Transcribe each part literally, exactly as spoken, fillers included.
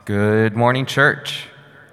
Good morning, church.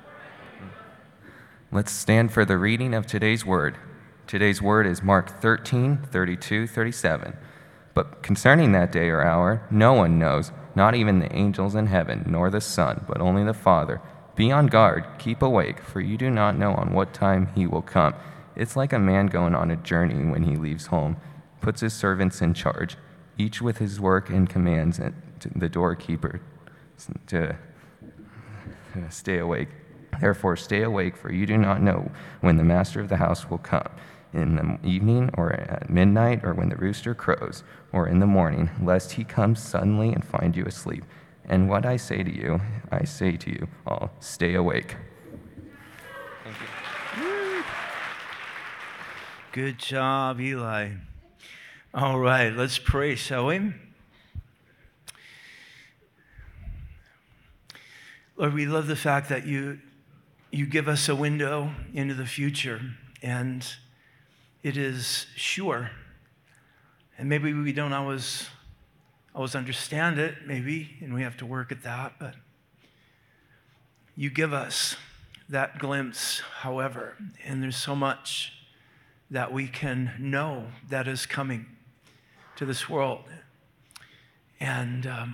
Let's stand for the reading of today's word. Today's word is Mark thirteen, thirty-two, thirty-seven. But concerning that day or hour, no one knows, not even the angels in heaven, nor the Son, but only the Father. Be on guard, keep awake, for you do not know on what time he will come. It's like a man going on a journey when he leaves home, puts his servants in charge, each with his work, and commands the doorkeeper to stay awake. Therefore, stay awake, for you do not know when the master of the house will come, in the evening, or at midnight, or when the rooster crows, or in the morning, lest he come suddenly and find you asleep. And what I say to you, I say to you all, stay awake. Thank you. Good job, Eli. All right, let's pray, shall we? Lord, we love the fact that you you give us a window into the future, and it is sure. And maybe we don't always always understand it, maybe, and we have to work at that, but you give us that glimpse, however, and there's so much that we can know that is coming to this world. And um,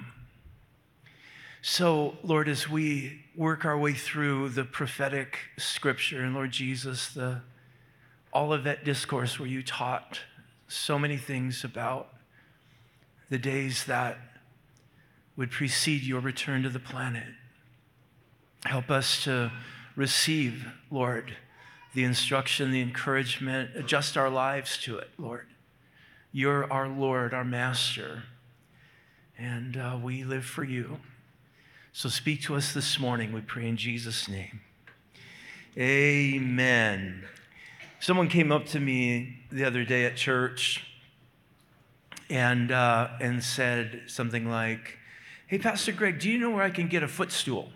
so, Lord, as we work our way through the prophetic scripture, and Lord Jesus, the Olivet Discourse where you taught so many things about the days that would precede your return to the planet. Help us to receive, Lord, the instruction, the encouragement, adjust our lives to it, Lord. You're our Lord, our Master, and uh, we live for you. So speak to us this morning, we pray in Jesus' name. Amen. Someone came up to me the other day at church and uh, and said something like, "Hey, Pastor Greg, do you know where I can get a footstool?"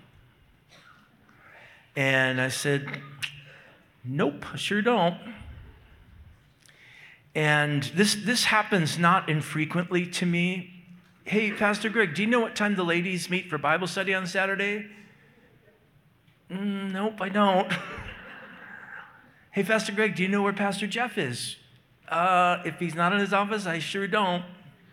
And I said, "Nope, I sure don't." And this this happens not infrequently to me. "Hey, Pastor Greg, do you know what time the ladies meet for Bible study on Saturday?" Mm, nope, I don't. "Hey, Pastor Greg, do you know where Pastor Jeff is?" Uh, if he's not in his office, I sure don't.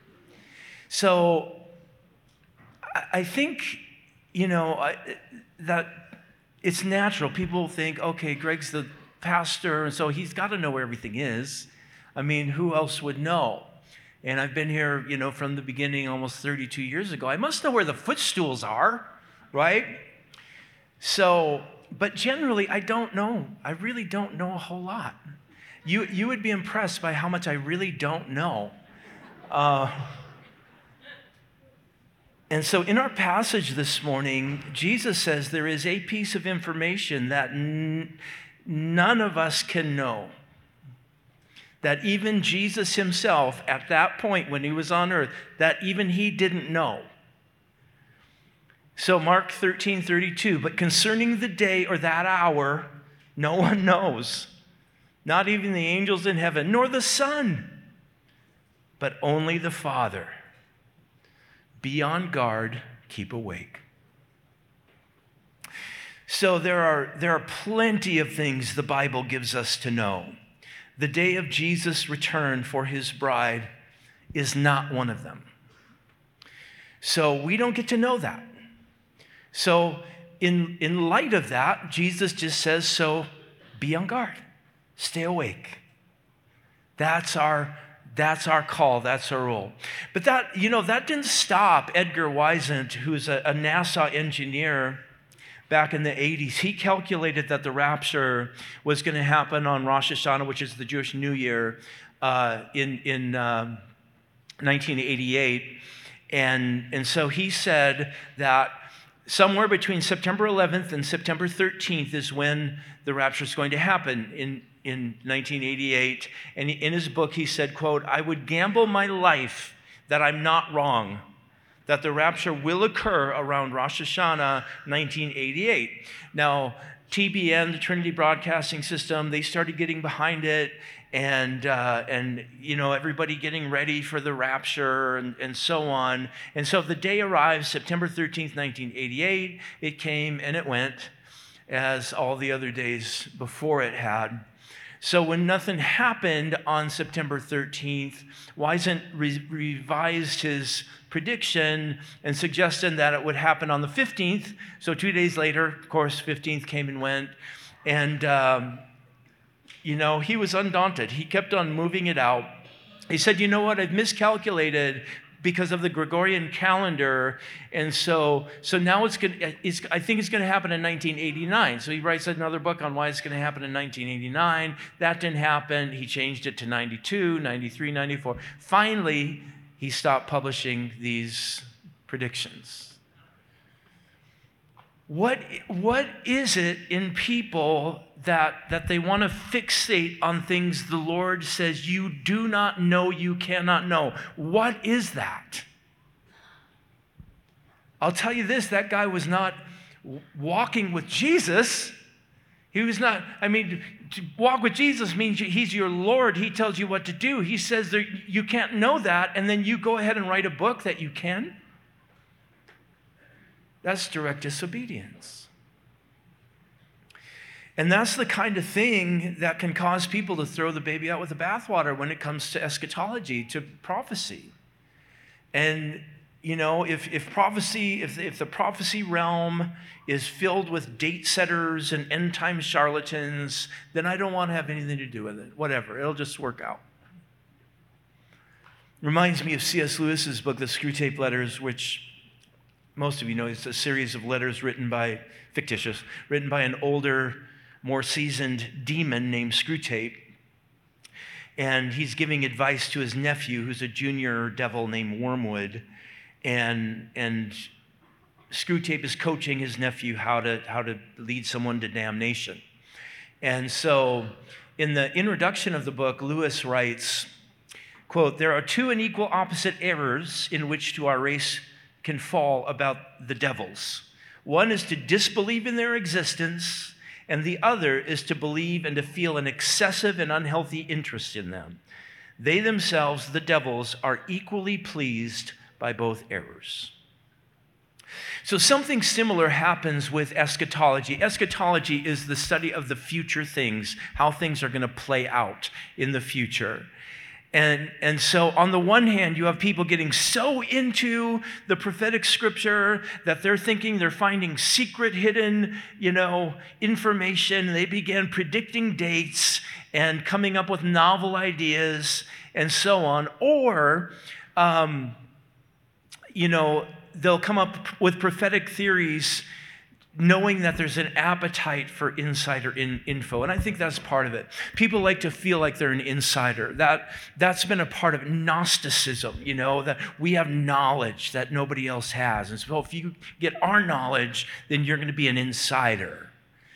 So I think, you know, I, that it's natural. People think, okay, Greg's the pastor, and so he's got to know where everything is. I mean, who else would know? And I've been here, you know, from the beginning almost thirty-two years ago. I must know where the footstools are, right? So, but generally, I don't know. I really don't know a whole lot. You, you would be impressed by how much I really don't know. Uh, and so in our passage this morning, Jesus says there is a piece of information that n- none of us can know. That even Jesus himself, at that point when he was on earth, that even he didn't know. So Mark thirteen thirty-two, but concerning the day or that hour, no one knows, not even the angels in heaven, nor the Son, but only the Father. Be on guard, keep awake. So there are, there are plenty of things the Bible gives us to know. The day of Jesus' return for his bride is not one of them. So we don't get to know that. So in, in light of that, Jesus just says, so be on guard, stay awake. That's our, that's our call, that's our role. But that, you know, that didn't stop Edgar Wysant, who's a, a NASA engineer back in the eighties. He calculated that the rapture was going to happen on Rosh Hashanah, which is the Jewish New Year, uh, in, in um, nineteen eighty-eight. And, and so he said that somewhere between September eleventh and September thirteenth is when the rapture is going to happen in, in nineteen eighty-eight. And in his book, he said, quote, "I would gamble my life that I'm not wrong, that the rapture will occur around Rosh Hashanah nineteen eighty-eight. Now, T B N, the Trinity Broadcasting System, they started getting behind it, and, uh, and you know, everybody getting ready for the rapture and, and so on. And so the day arrived, September thirteenth, nineteen eighty-eight. It came and it went, as all the other days before it had. So when nothing happened on September thirteenth, Wiesent re- revised his prediction and suggested that it would happen on the fifteenth. So two days later, of course, fifteenth came and went. And, um, you know, he was undaunted. He kept on moving it out. He said, you know what, I've miscalculated because of the Gregorian calendar. And so so now it's going to, it's, I think it's going to happen in nineteen eighty-nine. So he writes another book on why it's going to happen in nineteen eighty-nine. That didn't happen. He changed it to ninety-two, ninety-three, ninety-four. Finally, he stopped publishing these predictions. What, what is it in people that, that they want to fixate on things the Lord says you do not know, you cannot know? What is that? I'll tell you this, that guy was not walking with Jesus. He was not, I mean, to walk with Jesus means he's your Lord. He tells you what to do. He says that you can't know that, and then you go ahead and write a book that you can. That's direct disobedience. And that's the kind of thing that can cause people to throw the baby out with the bathwater when it comes to eschatology, to prophecy. And, you know, if, if prophecy, if, if the prophecy realm is filled with date setters and end time charlatans, then I don't want to have anything to do with it. Whatever, it'll just work out. Reminds me of C S Lewis's book, The Screwtape Letters, which most of you know, it's a series of letters written by, fictitious, written by an older, more seasoned demon named Screwtape. And he's giving advice to his nephew, who's a junior devil named Wormwood. And, and Screwtape is coaching his nephew how to, how to lead someone to damnation. And so in the introduction of the book, Lewis writes, quote, "There are two unequal opposite errors in which to our race can fall about the devils. One is to disbelieve in their existence, and the other is to believe and to feel an excessive and unhealthy interest in them. They themselves, the devils, are equally pleased by both errors." So something similar happens with eschatology. Eschatology is the study of the future things, how things are going to play out in the future. And, and so on the one hand, you have people getting so into the prophetic scripture that they're thinking they're finding secret hidden, you know, information. They begin predicting dates and coming up with novel ideas and so on. Or, um, you know, they'll come up with prophetic theories knowing that there's an appetite for insider in info. And I think that's part of it. People like to feel like they're an insider. That, that's been a part of Gnosticism, you know, that we have knowledge that nobody else has. And so if you get our knowledge, then you're going to be an insider.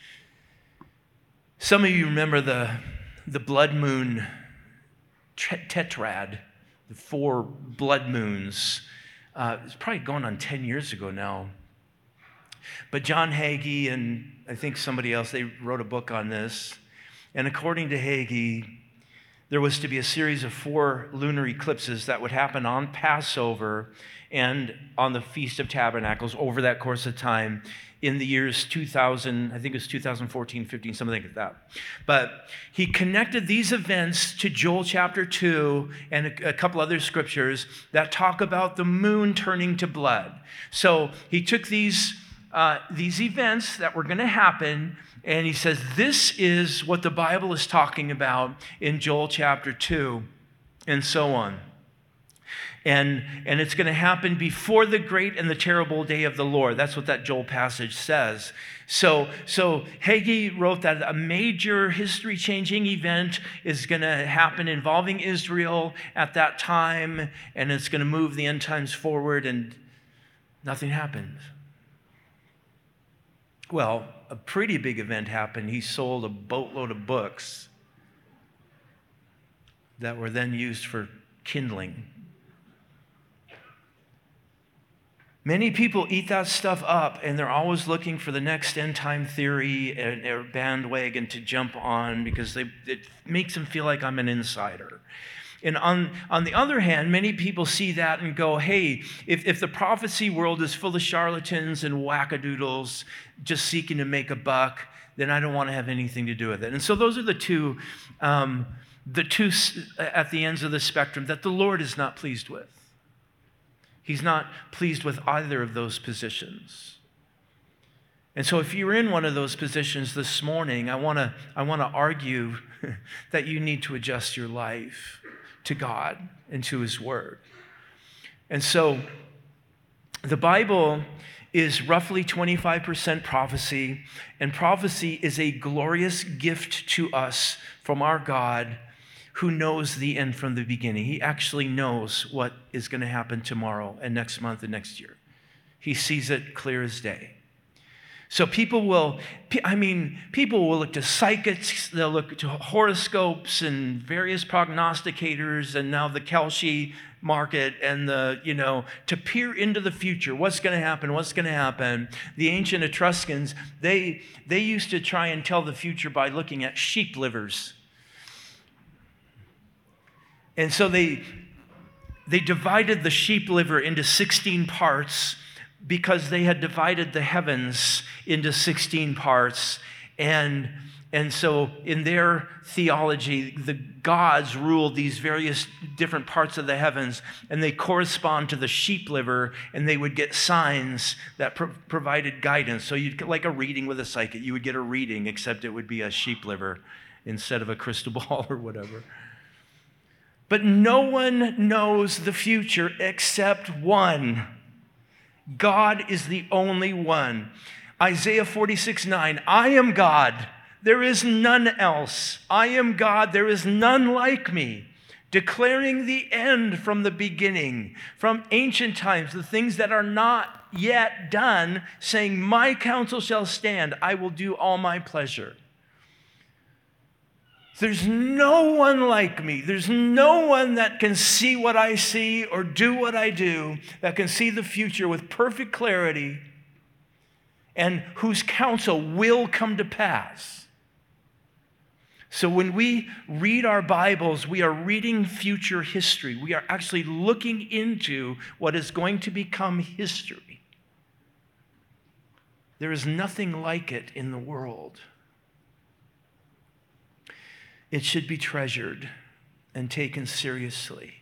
Some of you remember the, the blood moon tetrad, the four blood moons. Uh, it's probably going on ten years ago now. But John Hagee and I think somebody else, they wrote a book on this. And according to Hagee, there was to be a series of four lunar eclipses that would happen on Passover and on the Feast of Tabernacles over that course of time in the years two thousand, I think it was two thousand fourteen, fifteen, something like that. But he connected these events to Joel chapter two and a, a couple other scriptures that talk about the moon turning to blood. So he took these Uh, these events that were going to happen, and he says, this is what the Bible is talking about in Joel chapter two, and so on. And, and it's going to happen before the great and the terrible day of the Lord. That's what that Joel passage says. So, so Hagee wrote that a major history-changing event is going to happen involving Israel at that time, and it's going to move the end times forward, and nothing happened. Well, a pretty big event happened. He sold a boatload of books that were then used for kindling. Many people eat that stuff up, and they're always looking for the next end-time theory and, or bandwagon to jump on because they, it makes them feel like I'm an insider. And on, on the other hand, many people see that and go, hey, if, if the prophecy world is full of charlatans and wackadoodles just seeking to make a buck, then I don't want to have anything to do with it. And so those are the two, um, the two at the ends of the spectrum that the Lord is not pleased with. He's not pleased with either of those positions. And so if you're in one of those positions this morning, I want to I want to argue that you need to adjust your life to God and to His Word. And so the Bible is roughly twenty-five percent prophecy, and prophecy is a glorious gift to us from our God who knows the end from the beginning. He actually knows what is going to happen tomorrow and next month and next year. He sees it clear as day. So people will, I mean, people will look to psychics, they'll look to horoscopes and various prognosticators, and now the Kelshi market and the, you know, to peer into the future. What's going to happen? What's going to happen? The ancient Etruscans, they, they used to try and tell the future by looking at sheep livers. And so they, they divided the sheep liver into sixteen parts because they had divided the heavens into sixteen parts. And, and so in their theology, the gods ruled these various different parts of the heavens, and they correspond to the sheep liver, and they would get signs that pro- provided guidance. So you'd get like a reading with a psychic. You would get a reading, except it would be a sheep liver instead of a crystal ball or whatever. But no one knows the future except one. God is the only one. Isaiah forty-six nine, I am God, there is none else. I am God, there is none like me. Declaring the end from the beginning, from ancient times, the things that are not yet done, saying, my counsel shall stand, I will do all my pleasure. There's no one like me. There's no one that can see what I see or do what I do, that can see the future with perfect clarity and whose counsel will come to pass. So when we read our Bibles, we are reading future history. We are actually looking into what is going to become history. There is nothing like it in the world. It should be treasured and taken seriously.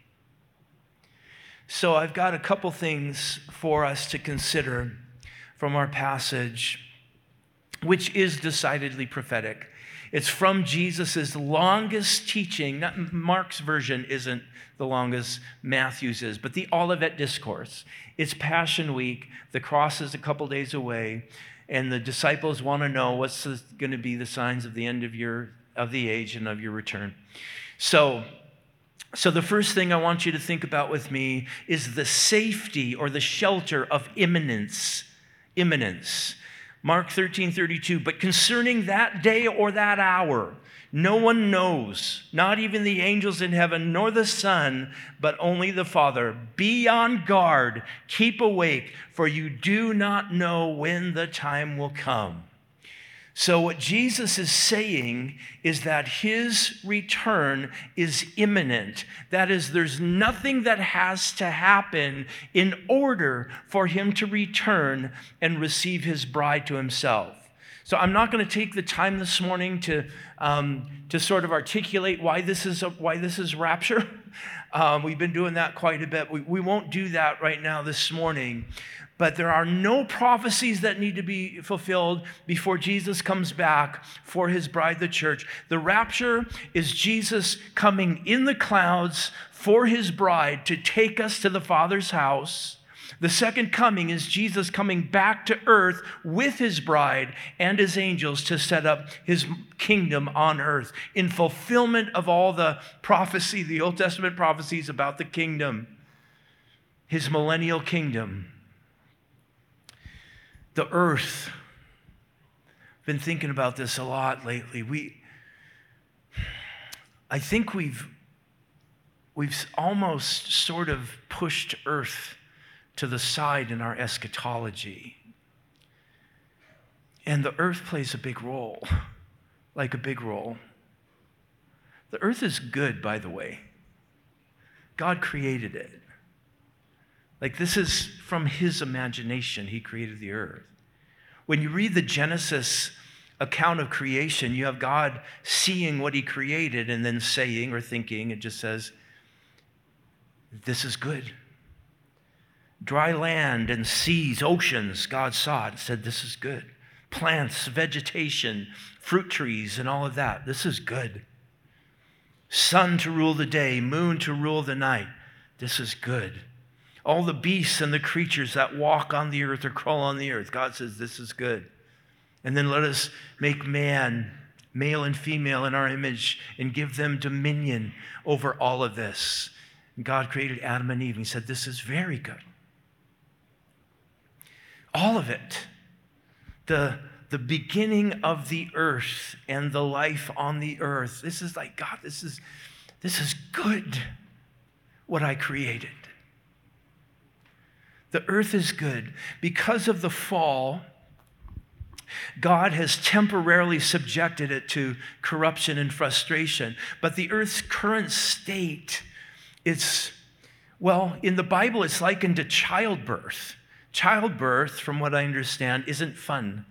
So I've got a couple things for us to consider from our passage, which is decidedly prophetic. It's from Jesus' longest teaching. Not, Mark's version isn't the longest, Matthew's is, but the Olivet Discourse. It's Passion Week. The cross is a couple days away, and the disciples want to know what's going to be the signs of the end of your of the age and of your return. So, so the first thing I want you to think about with me is the safety or the shelter of imminence. Imminence. Mark thirteen thirty-two, but concerning that day or that hour, no one knows, not even the angels in heaven, nor the Son, but only the Father. Be on guard, keep awake, for you do not know when the time will come. So what Jesus is saying is that his return is imminent. That is, there's nothing that has to happen in order for him to return and receive his bride to himself. So I'm not going to take the time this morning to um, to sort of articulate why this is a, why this is rapture. Um, we've been doing that quite a bit. We, we won't do that right now this morning. But there are no prophecies that need to be fulfilled before Jesus comes back for his bride, the church. The rapture is Jesus coming in the clouds for his bride to take us to the Father's house. The second coming is Jesus coming back to earth with his bride and his angels to set up his kingdom on earth in fulfillment of all the prophecy, the Old Testament prophecies about the kingdom, his millennial kingdom. The earth, I've been thinking about this a lot lately. We, I think we've, we've almost sort of pushed earth to the side in our eschatology. And the earth plays a big role, like a big role. The earth is good, by the way. God created it. Like this is from his imagination, he created the earth. When you read the Genesis account of creation, you have God seeing what he created and then saying or thinking, it just says, this is good. Dry land and seas, oceans, God saw it and said, this is good. Plants, vegetation, fruit trees, and all of that, this is good. Sun to rule the day, moon to rule the night, this is good. All the beasts and the creatures that walk on the earth or crawl on the earth, God says, this is good. And then let us make man, male and female, in our image and give them dominion over all of this. And God created Adam and Eve. And he said, this is very good. All of it. The, the beginning of the earth and the life on the earth. This is like, God, this is, this is good, what I created. The earth is good. Because of the fall, God has temporarily subjected it to corruption and frustration. But the earth's current state, it's, well, in the Bible, it's likened to childbirth. Childbirth, from what I understand, isn't fun.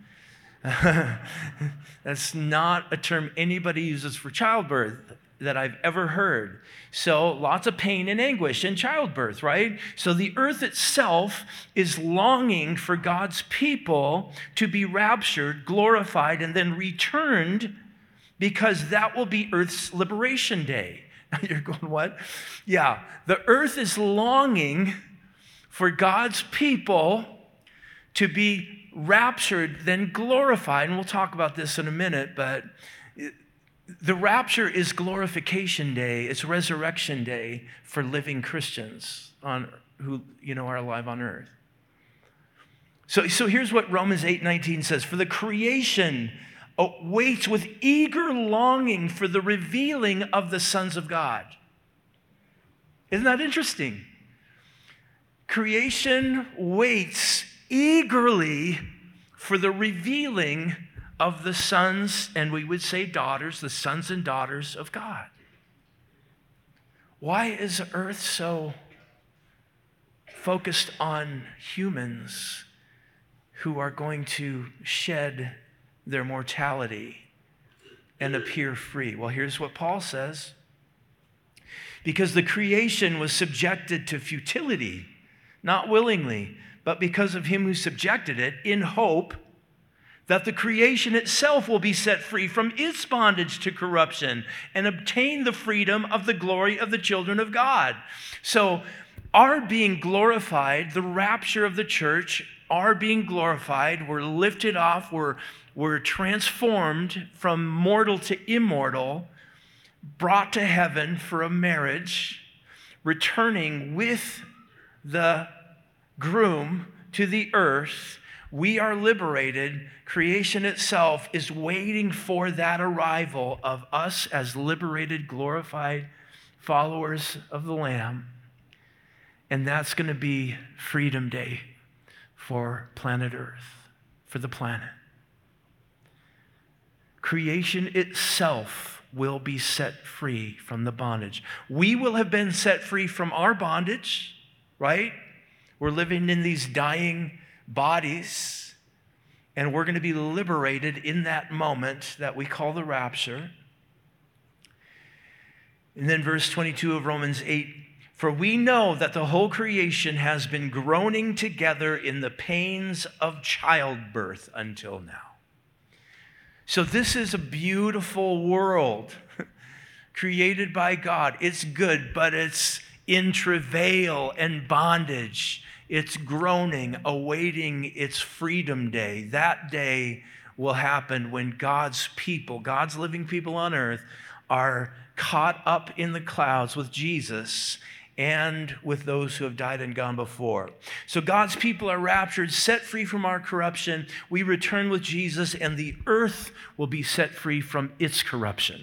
That's not a term anybody uses for childbirth that I've ever heard. So lots of pain and anguish in childbirth, right? So the earth itself is longing for God's people to be raptured, glorified, and then returned, because that will be earth's liberation day. You're going, what? Yeah, the earth is longing for God's people to be raptured, then glorified. And we'll talk about this in a minute, but the rapture is glorification day. It's resurrection day for living Christians on who, you know, are alive on earth. So, so here's what Romans eight nineteen says. For the creation waits with eager longing for the revealing of the sons of God. Isn't that interesting? Creation waits eagerly for the revealing of the sons, and we would say daughters, the sons and daughters of God. Why is earth so focused on humans who are going to shed their mortality and appear free? Well, here's what Paul says. Because the creation was subjected to futility, not willingly, but because of him who subjected it, in hope that the creation itself will be set free from its bondage to corruption and obtain the freedom of the glory of the children of God. So our being glorified, the rapture of the church, our being glorified, we're lifted off, we're, we're transformed from mortal to immortal, brought to heaven for a marriage, returning with the groom to the earth. We are liberated. Creation itself is waiting for that arrival of us as liberated, glorified followers of the Lamb. And that's going to be Freedom Day for planet Earth, for the planet. Creation itself will be set free from the bondage. We will have been set free from our bondage, right? We're living in these dying bodies, and we're going to be liberated in that moment that we call the rapture. And then verse twenty-two of Romans eight, for we know that the whole creation has been groaning together in the pains of childbirth until now. So this is a beautiful world created by God. It's good, but it's in travail and bondage. It's groaning, awaiting its freedom day. That day will happen when God's people, God's living people on earth, are caught up in the clouds with Jesus and with those who have died and gone before. So God's people are raptured, set free from our corruption. We return with Jesus, and the earth will be set free from its corruption.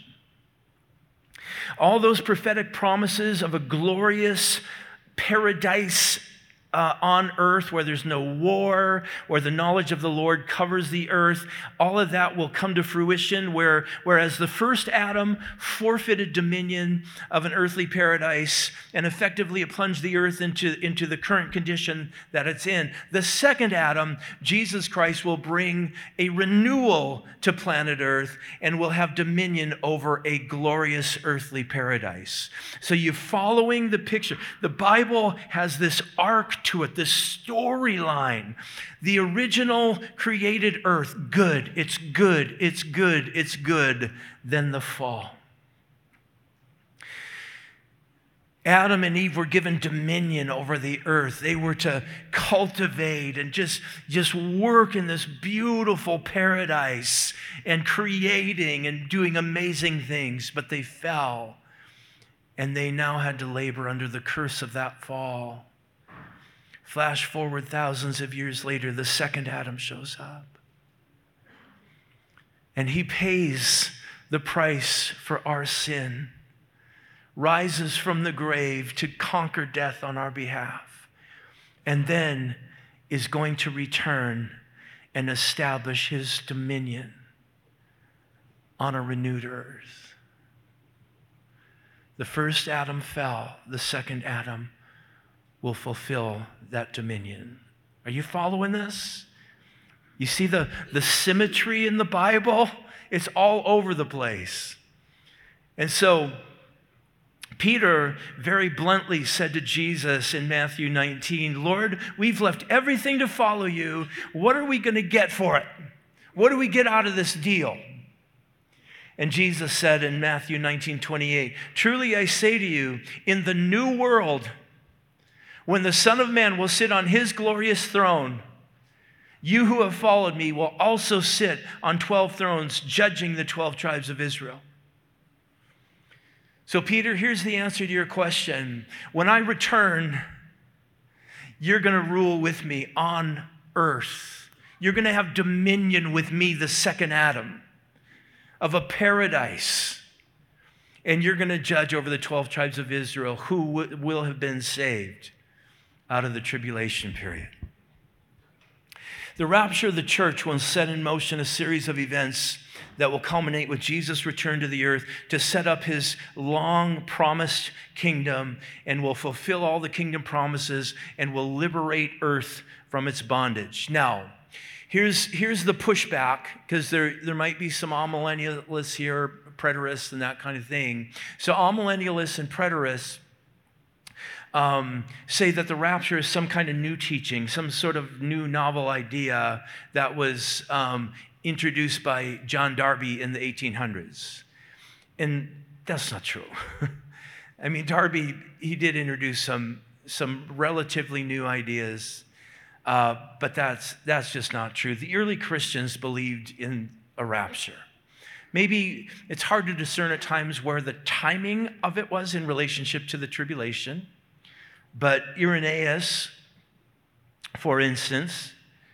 All those prophetic promises of a glorious paradise uh, on earth where there's no war, where the knowledge of the Lord covers the earth. All of that will come to fruition, where, whereas the first Adam forfeited dominion of an earthly paradise and effectively it plunged the earth into, into the current condition that it's in. The second Adam, Jesus Christ, will bring a renewal to planet Earth and will have dominion over a glorious earthly paradise. So you're following the picture. The Bible has this arc to it, this storyline. The original created earth, good, it's good, it's good, it's good. Then the fall. Adam and Eve were given dominion over the earth. They were to cultivate and just, just work in this beautiful paradise and creating and doing amazing things, but they fell. And they now had to labor under the curse of that fall. Flash forward thousands of years later, the second Adam shows up. And he pays the price for our sin, rises from the grave to conquer death on our behalf, and then is going to return and establish his dominion on a renewed earth. The first Adam fell, the second Adam will fulfill that dominion. Are you following this? You see the, the symmetry in the Bible? It's all over the place. And so, Peter very bluntly said to Jesus in Matthew nineteen, Lord, we've left everything to follow you. What are we going to get for it? What do we get out of this deal? And Jesus said in Matthew nineteen twenty-eight, truly I say to you, in the new world, when the Son of Man will sit on his glorious throne, you who have followed me will also sit on twelve thrones, judging the twelve tribes of Israel. So, Peter, here's the answer to your question. When I return, you're going to rule with me on earth. You're going to have dominion with me, the second Adam, of a paradise. And you're going to judge over the twelve tribes of Israel who w- will have been saved out of the tribulation period. The rapture of the church will set in motion a series of events that will culminate with Jesus' return to the earth to set up his long-promised kingdom and will fulfill all the kingdom promises and will liberate earth from its bondage. Now, here's, here's the pushback, because there, there might be some amillennialists here, preterists and that kind of thing. So amillennialists and preterists Um, say that the rapture is some kind of new teaching, some sort of new novel idea that was um, introduced by John Darby in the eighteen hundreds. And that's not true. I mean, Darby, he did introduce some, some relatively new ideas, uh, but that's, that's just not true. The early Christians believed in a rapture. Maybe it's hard to discern at times where the timing of it was in relationship to the tribulation. But Irenaeus, for instance,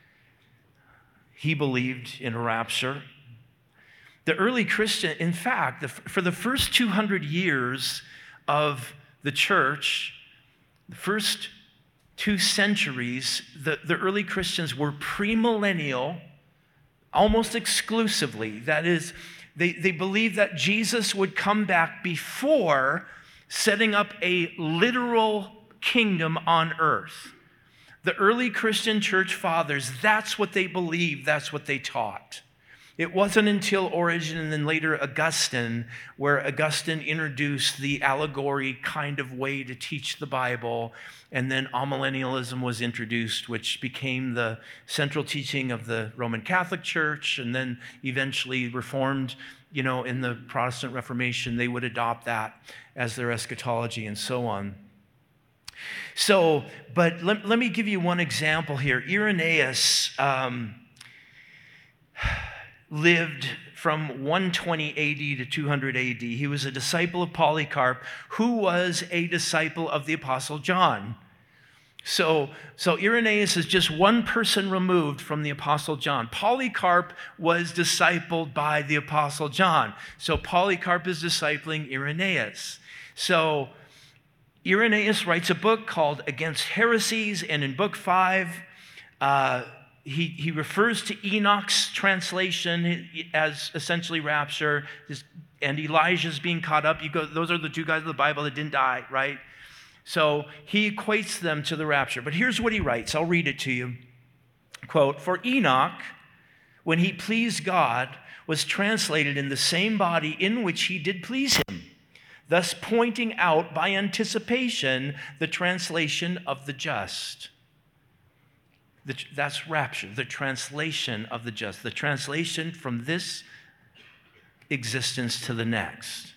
he believed in a rapture. The early Christian, in fact, the, for the first two hundred years of the church, the first two centuries, the, the early Christians were premillennial, almost exclusively. That is, they, they believed that Jesus would come back before setting up a literal kingdom on earth. The early Christian church fathers, that's what they believed, that's what they taught. It wasn't until Origen and then later Augustine, where Augustine introduced the allegory kind of way to teach the Bible, and then amillennialism was introduced, which became the central teaching of the Roman Catholic Church, and then eventually Reformed, you know, in the Protestant Reformation, they would adopt that as their eschatology and so on. So, but let, let me give you one example here. Irenaeus um, lived from one twenty A D to two hundred A D. He was a disciple of Polycarp, who was a disciple of the Apostle John. So, so Irenaeus is just one person removed from the Apostle John. Polycarp was discipled by the Apostle John. So Polycarp is discipling Irenaeus. So Irenaeus writes a book called Against Heresies, and in book five, uh, he, he refers to Enoch's translation as essentially rapture, and Elijah's being caught up. You go, those are the two guys in the Bible that didn't die, right? So he equates them to the rapture. But here's what he writes. I'll read it to you. Quote, "For Enoch, when he pleased God, was translated in the same body in which he did please him, thus pointing out by anticipation the translation of the just." The, that's rapture, the translation of the just, the translation from this existence to the next.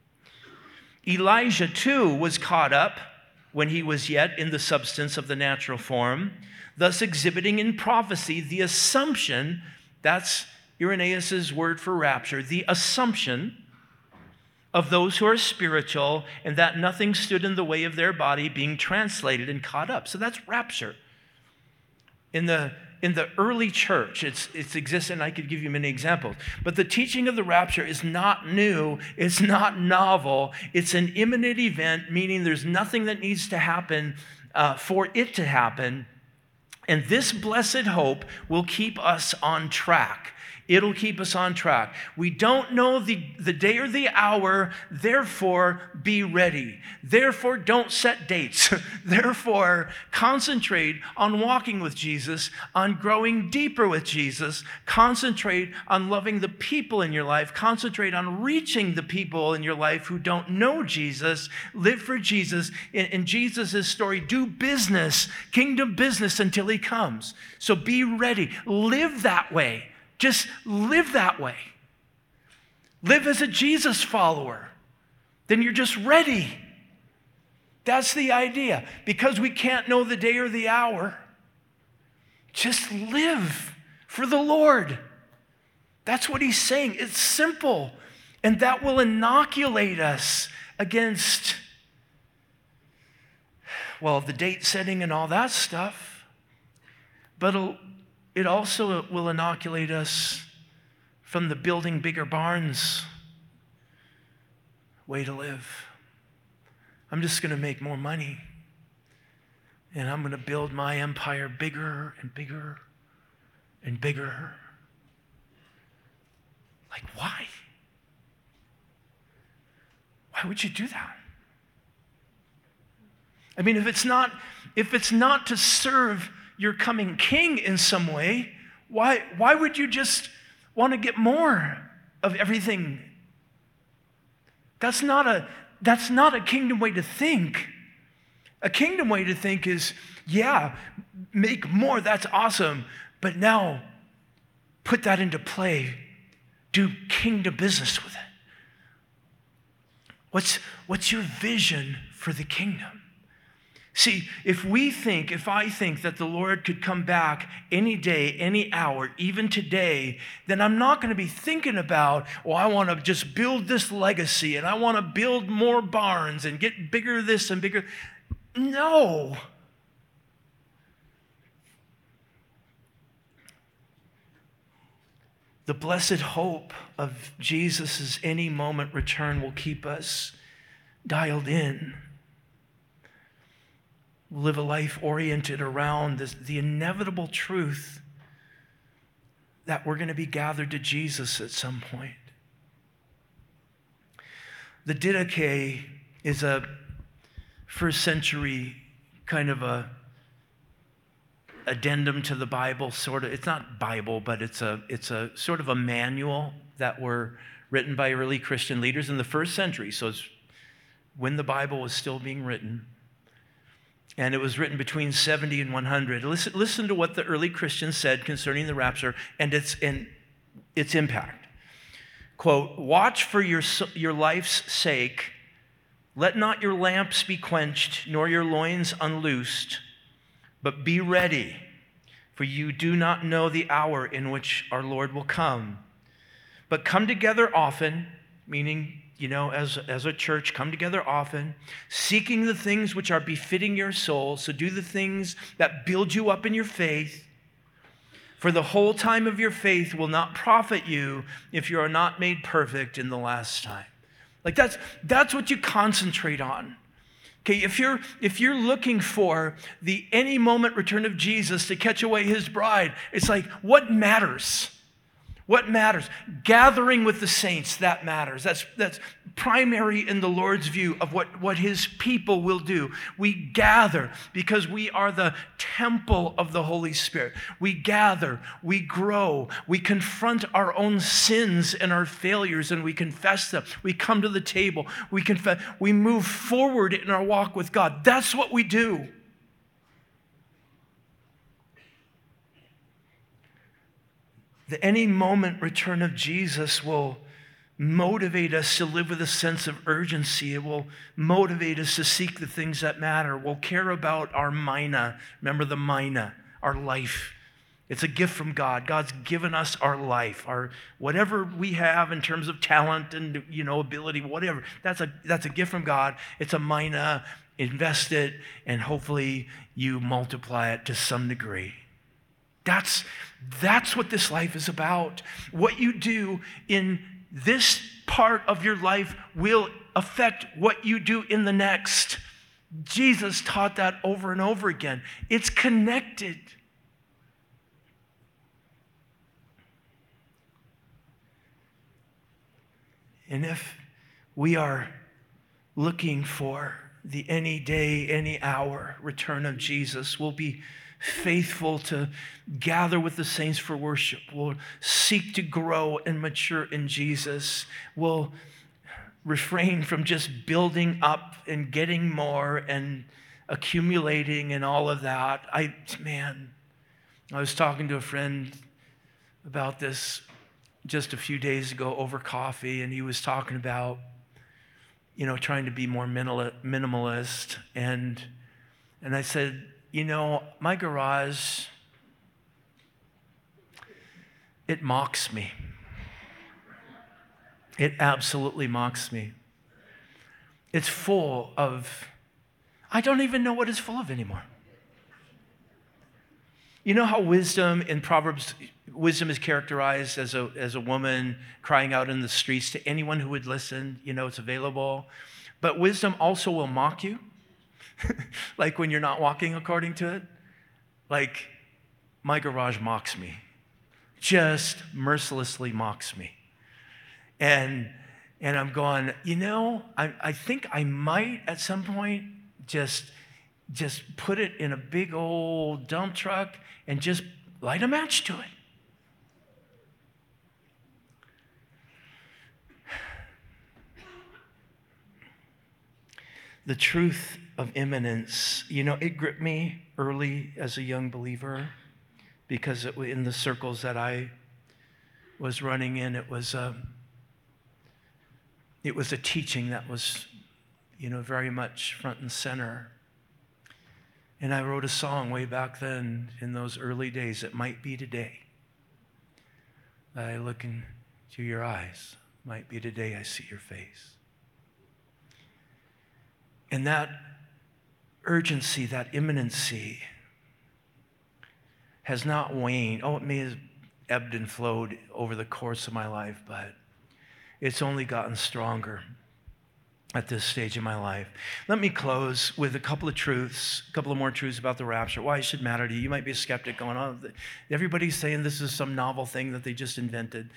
Elijah, too, was caught up when he was yet in the substance of the natural form, thus exhibiting in prophecy the assumption, that's Irenaeus' word for rapture, the assumption of those who are spiritual, and that nothing stood in the way of their body being translated and caught up. So that's rapture. In the, in the early church, it's, it's existed, and I could give you many examples. But the teaching of the rapture is not new. It's not novel. It's an imminent event, meaning there's nothing that needs to happen uh, for it to happen. And this blessed hope will keep us on track. It'll keep us on track. We don't know the, the day or the hour, therefore be ready. Therefore don't set dates. Therefore concentrate on walking with Jesus, on growing deeper with Jesus. Concentrate on loving the people in your life. Concentrate on reaching the people in your life who don't know Jesus. Live for Jesus. In, in Jesus' story, do business, kingdom business until he comes. So be ready. Live that way. Just live that way. Live as a Jesus follower. Then you're just ready. That's the idea. Because we can't know the day or the hour, just live for the Lord. That's what he's saying. It's simple. And that will inoculate us against, well, the date setting and all that stuff. But it'll It also will inoculate us from the building bigger barns way to live. I'm just going to make more money, and I'm going to build my empire bigger and bigger and bigger. Like, why? Why would you do that? I mean, if it's not, if it's not to serve your coming king in some way, why, why would you just want to get more of everything? That's not a, that's not a kingdom way to think. A kingdom way to think is, yeah, make more, that's awesome, but now put that into play. Do kingdom business with it. What's, what's your vision for the kingdom? See, if we think, if I think that the Lord could come back any day, any hour, even today, then I'm not going to be thinking about, well, I want to just build this legacy and I want to build more barns and get bigger this and bigger. No. The blessed hope of Jesus' any moment return will keep us dialed in. Live a life oriented around this, the inevitable truth that we're going to be gathered to Jesus at some point. The Didache is a first century kind of a addendum to the Bible, sort of. It's not Bible, but it's a it's a sort of a manual that were written by early Christian leaders in the first century. So it's when the Bible was still being written. And it was written between seventy and one hundred. Listen, listen to what the early Christians said concerning the rapture and its, and its impact. Quote, "Watch for your, your life's sake. Let not your lamps be quenched, nor your loins unloosed, but be ready, for you do not know the hour in which our Lord will come. But come together often," meaning, you know, as, as a church, come together often, seeking the things which are befitting your soul. So do the things that build you up in your faith. For the whole time of your faith will not profit you if you are not made perfect in the last time. Like that's, that's what you concentrate on. Okay, if you're if you're looking for the any moment return of Jesus to catch away his bride, it's like, what matters? What matters? Gathering with the saints, that matters. That's that's primary in the Lord's view of what, what his people will do. We gather because we are the temple of the Holy Spirit. We gather, we grow, we confront our own sins and our failures, and we confess them. We come to the table, we confess, we move forward in our walk with God. That's what we do. The any moment return of Jesus will motivate us to live with a sense of urgency. It will motivate us to seek the things that matter. We'll care about our mina. Remember the mina, our life. It's a gift from God. God's given us our life, our whatever we have in terms of talent and, you know, ability, whatever. That's a that's a gift from God. It's a mina. Invest it, and hopefully you multiply it to some degree. That's, that's what this life is about. What you do in this part of your life will affect what you do in the next. Jesus taught that over and over again. It's connected. And if we are looking for the any day, any hour return of Jesus, we'll be faithful to gather with the saints for worship. We'll seek to grow and mature in Jesus. We'll refrain from just building up and getting more and accumulating and all of that. I, man, I was talking to a friend about this just a few days ago over coffee, and he was talking about, you know, trying to be more minimalist. And, and I said, you know, my garage, it mocks me. It absolutely mocks me. It's full of, I don't even know what it's full of anymore. You know how wisdom in Proverbs, wisdom is characterized as a, as a woman crying out in the streets to anyone who would listen. You know, it's available. But wisdom also will mock you. Like when you're not walking according to it. Like, my garage mocks me. Just mercilessly mocks me. And and I'm going, you know, I, I think I might at some point just, just put it in a big old dump truck and just light a match to it. The truth of imminence, you know, it gripped me early as a young believer because it, in the circles that I was running in, it was a, it was a teaching that was, you know, very much front and center. And I wrote a song way back then in those early days, It Might Be Today. I look into your eyes, might be today I see your face. And that urgency, that imminency has not waned. Oh, it may have ebbed and flowed over the course of my life, but it's only gotten stronger at this stage in my life. Let me close with a couple of truths, a couple of more truths about the rapture, why it should matter to you. You might be a skeptic going, oh, everybody's saying this is some novel thing that they just invented.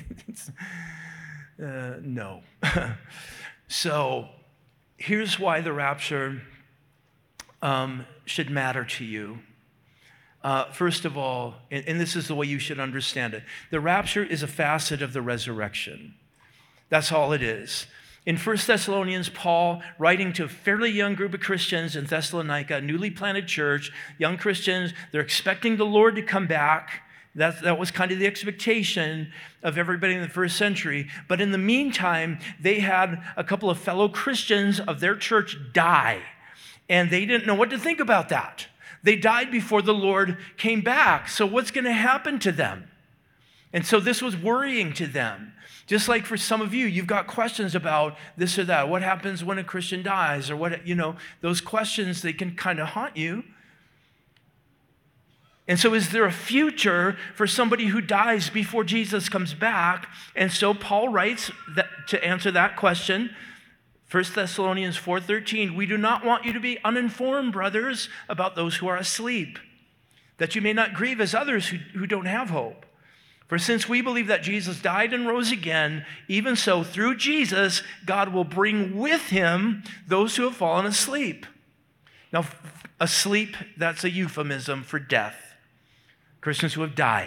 uh, no. So here's why the rapture um, should matter to you. Uh, first of all, and, and this is the way you should understand it, the rapture is a facet of the resurrection. That's all it is. In First Thessalonians, Paul, writing to a fairly young group of Christians in Thessalonica, a newly planted church, young Christians, they're expecting the Lord to come back. That, that was kind of the expectation of everybody in the first century. But in the meantime, they had a couple of fellow Christians of their church die. And they didn't know what to think about that. They died before the Lord came back. So what's going to happen to them? And so this was worrying to them. Just like for some of you, you've got questions about this or that. What happens when a Christian dies? Or what, you know, those questions, they can kind of haunt you. And so is there a future for somebody who dies before Jesus comes back? And so Paul writes that, to answer that question, First Thessalonians four thirteen, we do not want you to be uninformed, brothers, about those who are asleep, that you may not grieve as others who, who don't have hope. For since we believe that Jesus died and rose again, even so, through Jesus, God will bring with him those who have fallen asleep. Now, asleep, that's a euphemism for death. Christians who have died.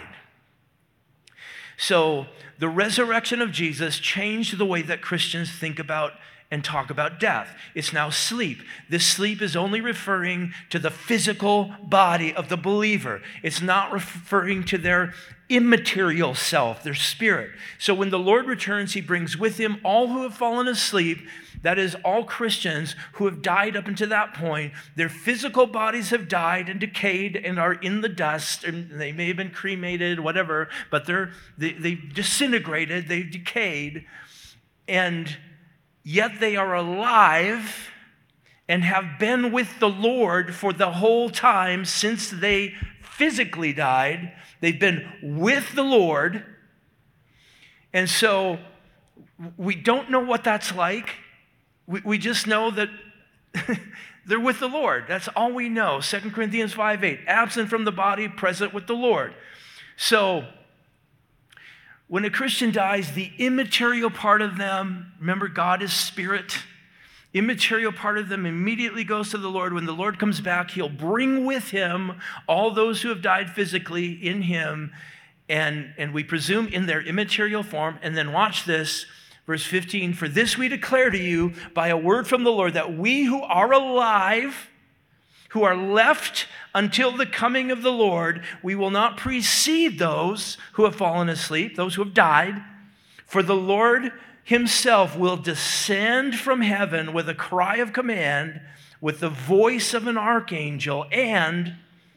So, the resurrection of Jesus changed the way that Christians think about and talk about death. It's now sleep. This sleep is only referring to the physical body of the believer. It's not referring to their immaterial self, their spirit. So when the Lord returns, he brings with him all who have fallen asleep. That is, all Christians who have died up until that point. Their physical bodies have died and decayed and are in the dust, and they may have been cremated, whatever, but they're, they, they've disintegrated, they've decayed, and yet they are alive and have been with the Lord for the whole time since they physically died. They've been with the Lord. And so we don't know what that's like. We, we just know that they're with the Lord. That's all we know. Second Corinthians five eight, absent from the body, present with the Lord. So when a Christian dies, the immaterial part of them, remember God is spirit, immaterial part of them immediately goes to the Lord. When the Lord comes back, he'll bring with him all those who have died physically in him, and, and we presume in their immaterial form. And then watch this, verse fifteen, for this we declare to you by a word from the Lord, that we who are alive, who are left until the coming of the Lord, we will not precede those who have fallen asleep, those who have died. For the Lord himself will descend from heaven with a cry of command, with the voice of an archangel, and,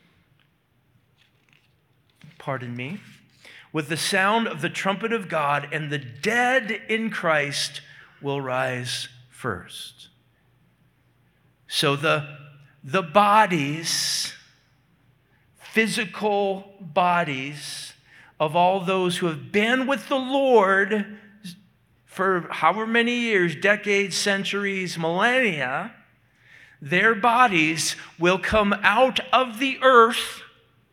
pardon me, with the sound of the trumpet of God, and the dead in Christ will rise first. So the, the bodies, physical bodies of all those who have been with the Lord for however many years, decades, centuries, millennia, their bodies will come out of the earth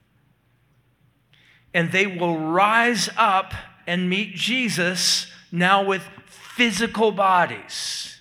and they will rise up and meet Jesus now with physical bodies.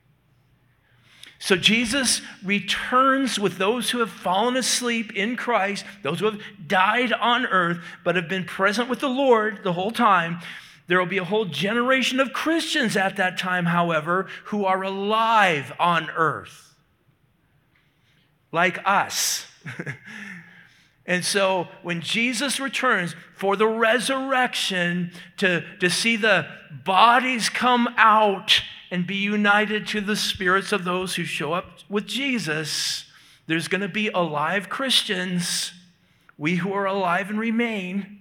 So Jesus returns with those who have fallen asleep in Christ, those who have died on earth but have been present with the Lord the whole time. There will be a whole generation of Christians at that time, however, who are alive on earth, like us. And so when Jesus returns for the resurrection, to, to see the bodies come out and be united to the spirits of those who show up with Jesus, there's going to be alive Christians, we who are alive and remain.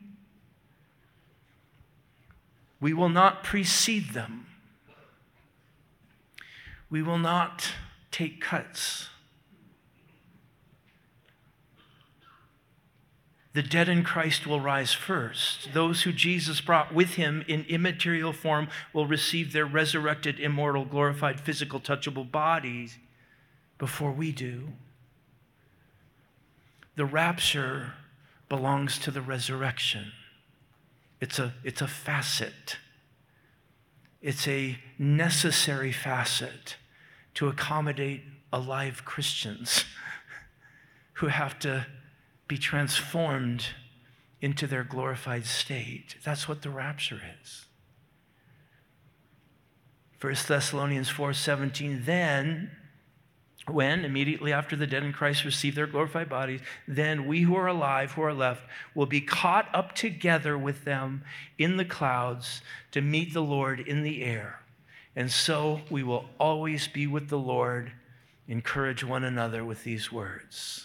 We will not precede them. We will not take cuts. The dead in Christ will rise first. Those who Jesus brought with him in immaterial form will receive their resurrected, immortal, glorified, physical, touchable bodies before we do. The rapture belongs to the resurrection. It's a, it's a facet. It's a necessary facet to accommodate alive Christians who have to be transformed into their glorified state. That's what the rapture is. First Thessalonians four seventeen, then, when, immediately after the dead in Christ receive their glorified bodies, then we who are alive, who are left, will be caught up together with them in the clouds to meet the Lord in the air. And so we will always be with the Lord. Encourage one another with these words.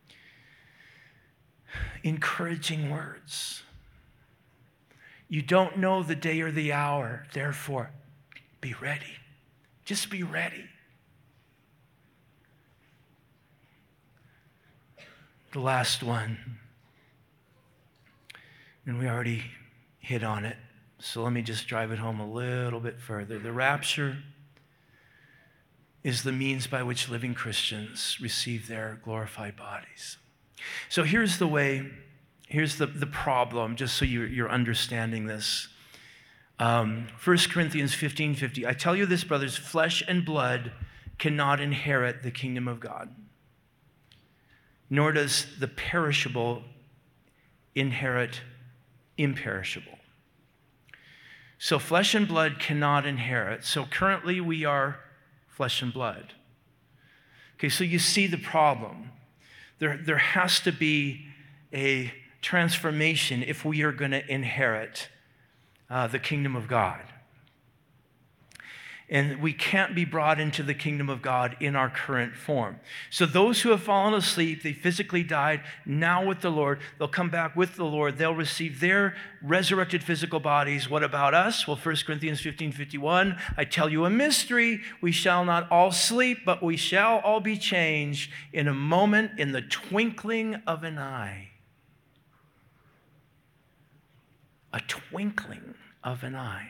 Encouraging words. You don't know the day or the hour, therefore, be ready. Just be ready. The last one, and we already hit on it, so let me just drive it home a little bit further. The rapture is the means by which living Christians receive their glorified bodies. So here's the way, here's the, the problem, just so you're, you're understanding this. Um, First Corinthians fifteen fifty, I tell you this, brothers, flesh and blood cannot inherit the kingdom of God, nor does the perishable inherit imperishable. So flesh and blood cannot inherit. So currently we are flesh and blood. Okay, so you see the problem. There, there has to be a transformation if we are going to inherit uh, the kingdom of God. And we can't be brought into the kingdom of God in our current form. So those who have fallen asleep, they physically died, now with the Lord, they'll come back with the Lord. They'll receive their resurrected physical bodies. What about us? Well, First Corinthians fifteen fifty-one, I tell you a mystery. We shall not all sleep, but we shall all be changed in a moment, in the twinkling of an eye. A twinkling of an eye.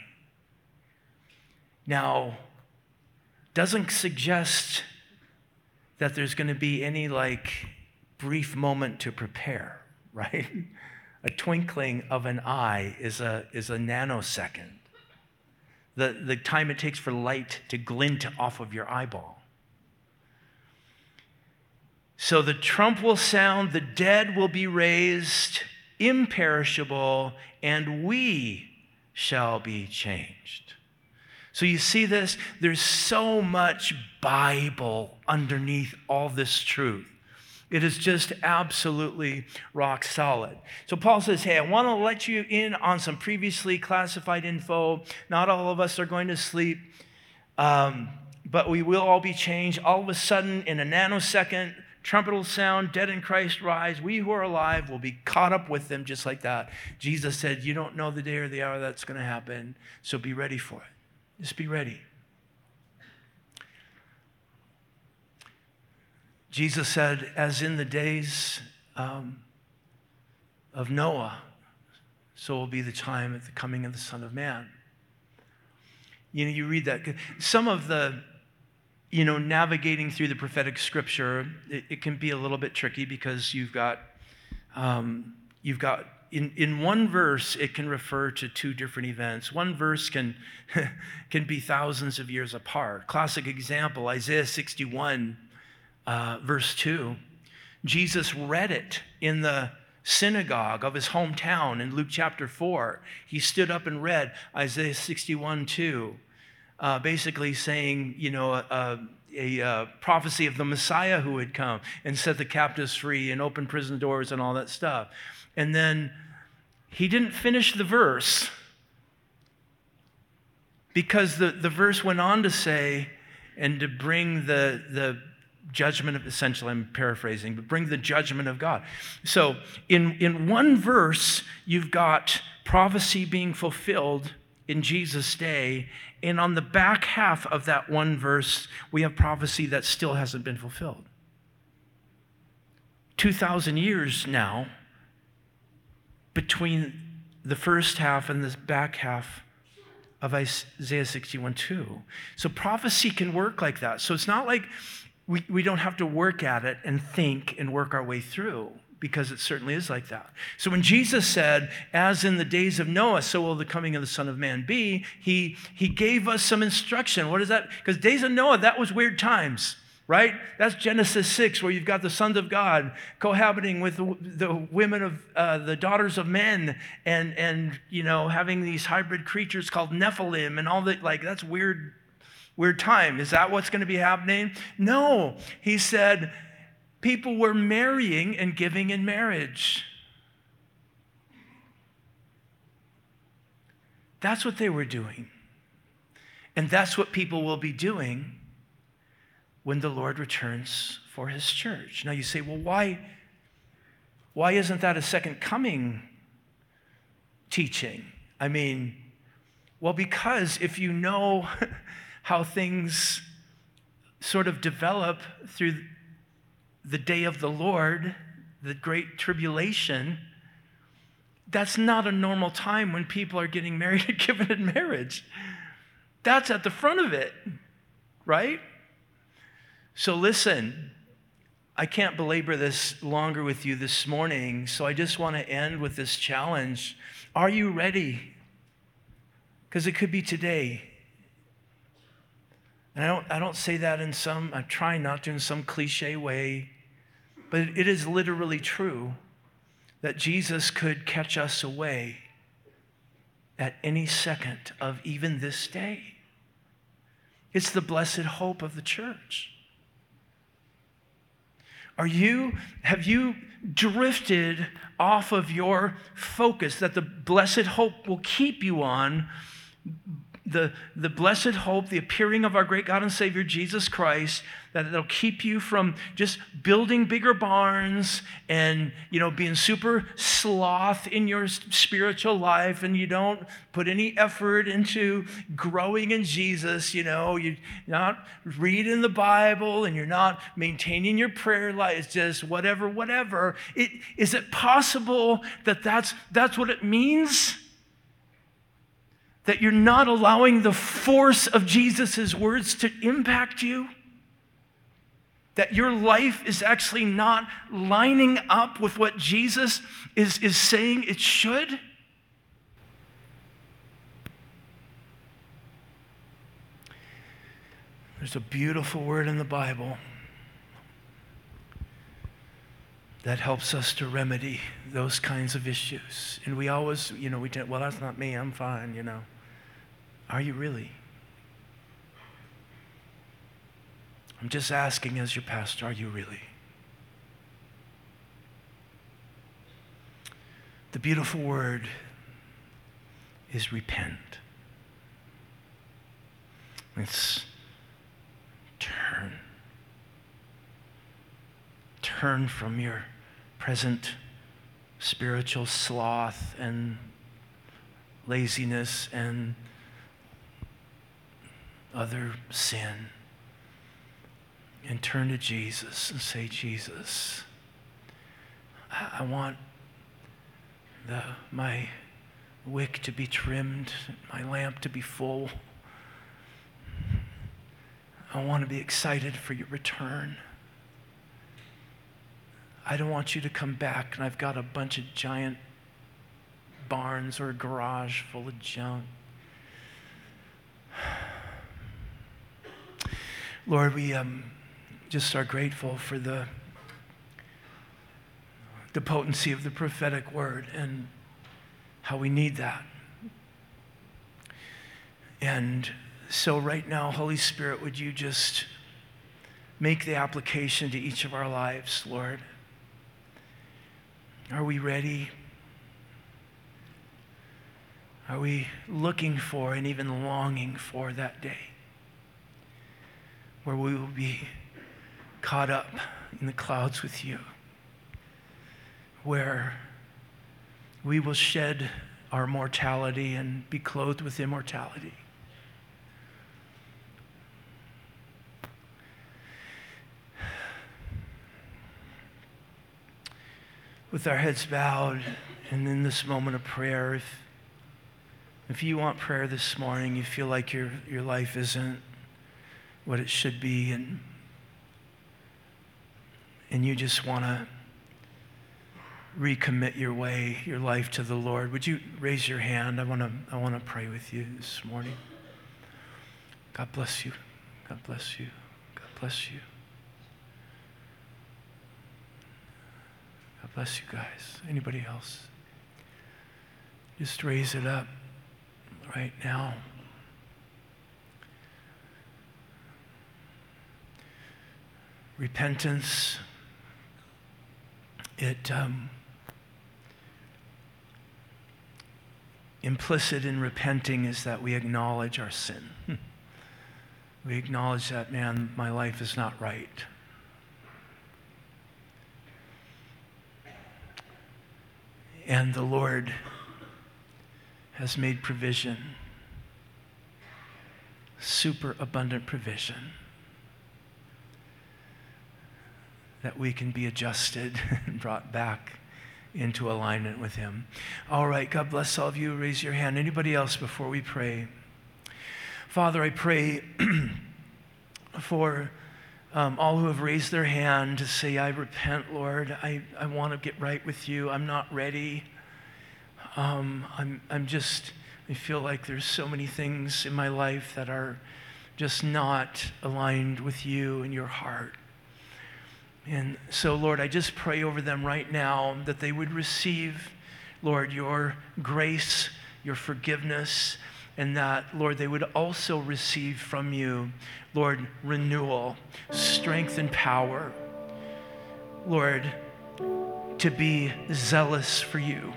Now, doesn't suggest that there's going to be any like brief moment to prepare, right? A twinkling of an eye is a, is a nanosecond. The, the time it takes for light to glint off of your eyeball. So the trump will sound, the dead will be raised, imperishable, and we shall be changed. So you see this? There's so much Bible underneath all this truth. It is just absolutely rock solid. So Paul says, hey, I want to let you in on some previously classified info. Not all of us are going to sleep, um, but we will all be changed. All of a sudden, in a nanosecond, trumpet will sound, dead in Christ rise. We who are alive will be caught up with them just like that. Jesus said, you don't know the day or the hour that's going to happen, so be ready for it. Just be ready. Jesus said, as in the days um, of Noah, so will be the time at the coming of the Son of Man. You know, you read that. Some of the, you know, navigating through the prophetic scripture, it, it can be a little bit tricky because you've got, um, you've got, In, in one verse, it can refer to two different events. One verse can, can be thousands of years apart. Classic example, Isaiah sixty-one, uh, verse two. Jesus read it in the synagogue of his hometown in Luke chapter four. He stood up and read Isaiah sixty-one two, uh, basically saying, you know, a, a, a prophecy of the Messiah who would come and set the captives free and open prison doors and all that stuff. And then he didn't finish the verse because the, the verse went on to say, and to bring the, the judgment of, essentially I'm paraphrasing, but bring the judgment of God. So in, in one verse, you've got prophecy being fulfilled in Jesus' day, and on the back half of that one verse, we have prophecy that still hasn't been fulfilled. two thousand years now, between the first half and the back half of Isaiah sixty-one two. So prophecy can work like that. So it's not like we, we don't have to work at it and think and work our way through, because it certainly is like that. So when Jesus said, as in the days of Noah, so will the coming of the Son of Man be, he, he gave us some instruction. What is that? Because days of Noah, that was weird times. Right? That's Genesis six, where you've got the sons of God cohabiting with the, the women of uh, the daughters of men, and and you know having these hybrid creatures called Nephilim and all that. Like that's weird, weird time. Is that what's going to be happening? No, he said people were marrying and giving in marriage. That's what they were doing, and that's what people will be doing when the Lord returns for his church. Now you say, well, why, why isn't that a second coming teaching? I mean, well, because if you know how things sort of develop through the day of the Lord, the great tribulation, that's not a normal time when people are getting married and given in marriage. That's at the front of it, right? So listen, I can't belabor this longer with you this morning, so I just want to end with this challenge. Are you ready? Because it could be today. And I don't, I don't say that in some, I'm trying not to in some cliche way, but it is literally true that Jesus could catch us away at any second of even this day. It's the blessed hope of the church. Are you, have you drifted off of your focus that the blessed hope will keep you on? The, the blessed hope, the appearing of our great God and Savior, Jesus Christ, that it'll keep you from just building bigger barns and, you know, being super sloth in your spiritual life, and you don't put any effort into growing in Jesus. You know, you're not reading the Bible and you're not maintaining your prayer life. It's just whatever, whatever. It, is it possible that that's, that's what it means? That you're not allowing the force of Jesus' words to impact you? That your life is actually not lining up with what Jesus is, is saying it should? There's a beautiful word in the Bible that helps us to remedy those kinds of issues. And we always, you know, we tend, well, that's not me, I'm fine, you know. Are you really? I'm just asking as your pastor, are you really? The beautiful word is repent. It's turn. Turn from your present spiritual sloth and laziness and other sin, and turn to Jesus and say, Jesus, I, I want the, my wick to be trimmed, my lamp to be full. I want to be excited for your return. I don't want you to come back and I've got a bunch of giant barns or a garage full of junk. Lord, we um, just are grateful for the, the potency of the prophetic word and how we need that. And so right now, Holy Spirit, would you just make the application to each of our lives, Lord? Are we ready? Are we looking for and even longing for that day where we will be caught up in the clouds with you, where we will shed our mortality and be clothed with immortality? With our heads bowed, and in this moment of prayer, if, if you want prayer this morning, you feel like your, your life isn't what it should be, and, and you just want to recommit your way, your life to the Lord, would you raise your hand? I want to I want to pray with you this morning. God bless you. God bless you. God bless you. God bless you guys. Anybody else? Just raise it up right now. Repentance, it um, implicit in repenting is that we acknowledge our sin. We acknowledge that, man, my life is not right. And the Lord has made provision, super abundant provision, that we can be adjusted and brought back into alignment with Him. All right, God bless all of you. Raise your hand. Anybody else before we pray? Father, I pray for Um, all who have raised their hand to say, I repent, Lord. I, I want to get right with you. I'm not ready. Um, I'm, I'm just, I feel like there's so many things in my life that are just not aligned with you and your heart. And so, Lord, I just pray over them right now that they would receive, Lord, your grace, your forgiveness, and that, Lord, they would also receive from you, Lord, renewal, strength and power, Lord, to be zealous for you,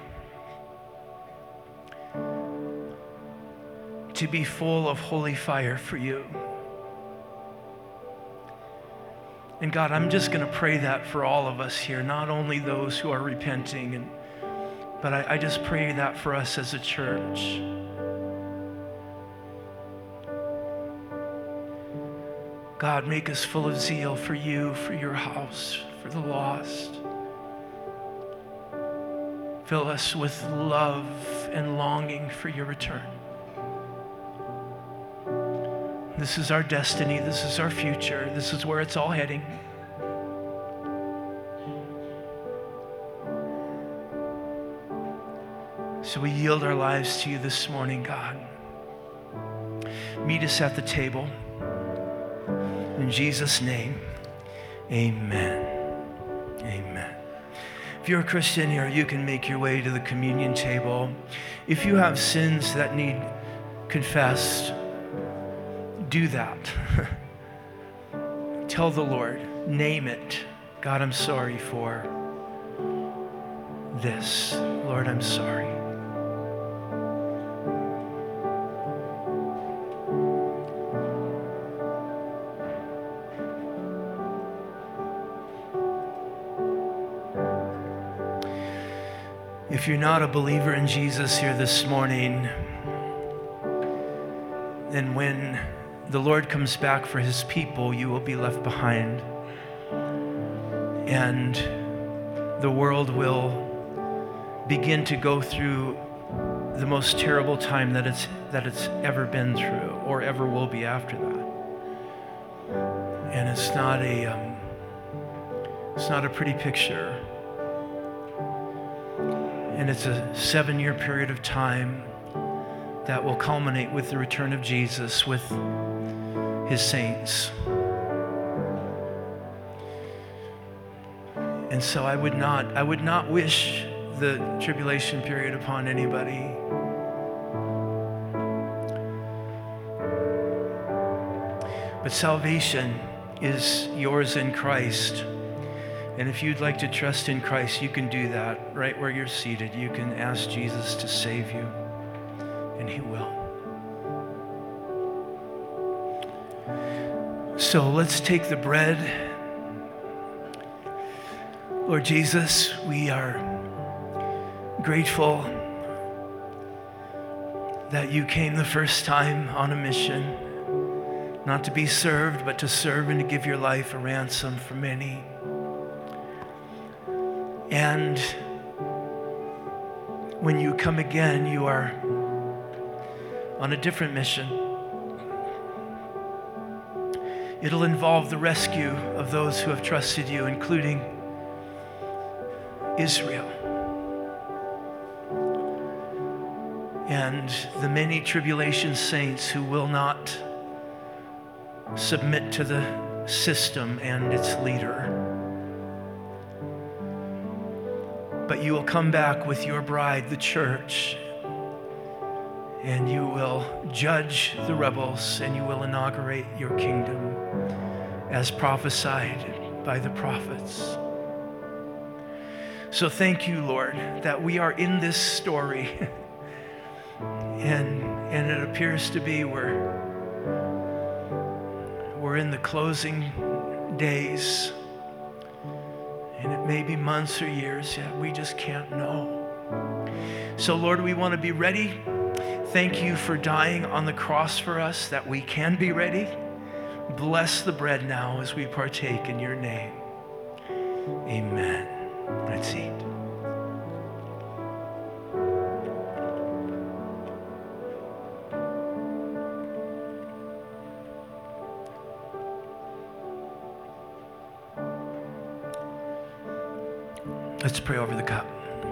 to be full of holy fire for you. And God, I'm just going to pray that for all of us here, not only those who are repenting, and, but I, I just pray that for us as a church. God, make us full of zeal for you, for your house, for the lost. Fill us with love and longing for your return. This is our destiny. This is our future. This is where it's all heading. So we yield our lives to you this morning, God. Meet us at the table. In Jesus' name, amen. Amen. If you're a Christian here, you can make your way to the communion table. If you have sins that need confessed, do that. Tell the Lord, name it. God, I'm sorry for this. Lord, I'm sorry. If you're not a believer in Jesus here this morning, then when the Lord comes back for his people, you will be left behind. And the world will begin to go through the most terrible time that it's that it's ever been through or ever will be after that. And it's not a um, it's not a pretty picture. And it's a seven-year period of time that will culminate with the return of Jesus with his saints. And so I would not, I would not wish the tribulation period upon anybody. But salvation is yours in Christ. And if you'd like to trust in Christ, you can do that right where you're seated. You can ask Jesus to save you, and he will. So let's take the bread. Lord Jesus, we are grateful that you came the first time on a mission, not to be served, but to serve and to give your life a ransom for many. And when you come again, you are on a different mission. It'll involve the rescue of those who have trusted you, including Israel. And the many tribulation saints who will not submit to the system and its leader. But you will come back with your bride, the church, and you will judge the rebels, and you will inaugurate your kingdom as prophesied by the prophets. So thank you, Lord, that we are in this story, and, and it appears to be we're, we're in the closing days. And it may be months or years, yeah, we just can't know. So Lord, we want to be ready. Thank you for dying on the cross for us, that we can be ready. Bless the bread now as we partake in your name. Amen. Let's eat. Let's pray over the cup.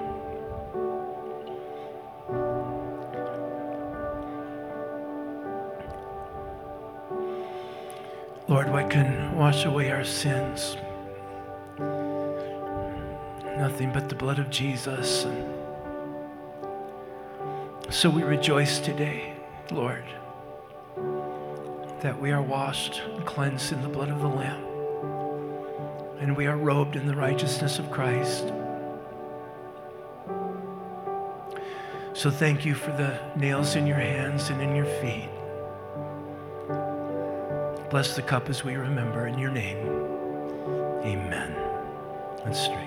Lord, what can wash away our sins? Nothing but the blood of Jesus. And so we rejoice today, Lord, that we are washed and cleansed in the blood of the Lamb, and we are robed in the righteousness of Christ. So thank you for the nails in your hands and in your feet. Bless the cup as we remember in your name. Amen. Let's drink.